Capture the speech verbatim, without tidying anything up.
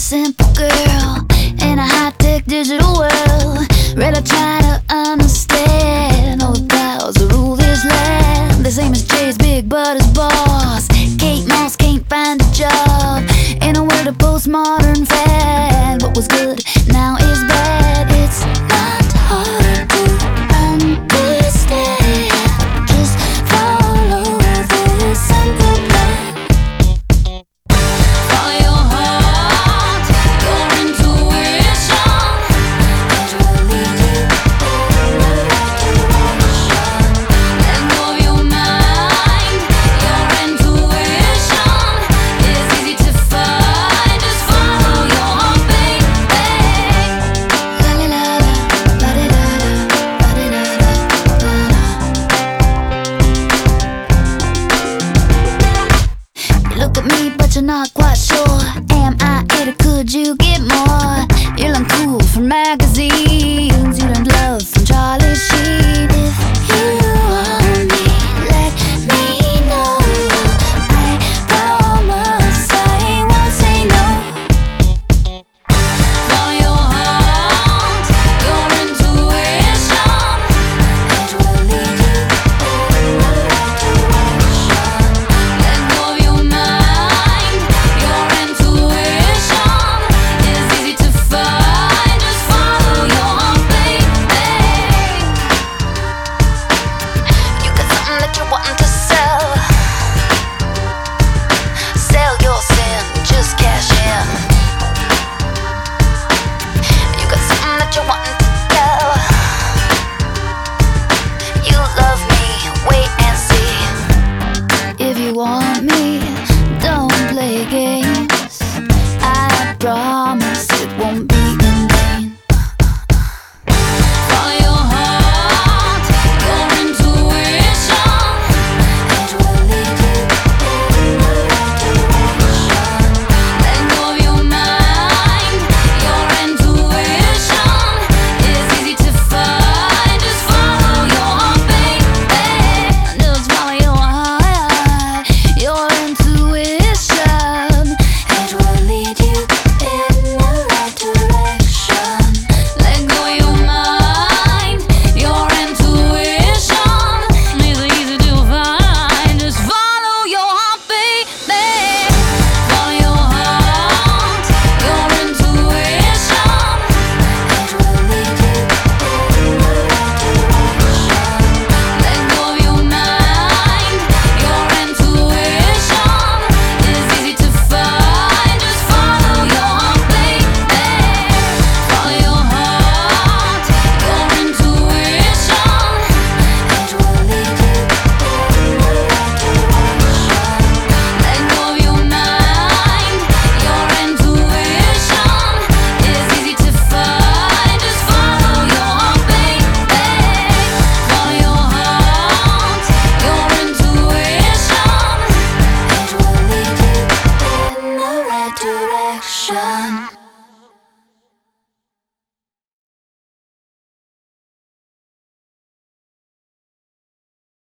simple girl in a high-tech digital world, really trying to understand all the powers that rule this land. The same as Jay's big but his boss. Kate Moss can't find a job in a world of postmodern fad. What was good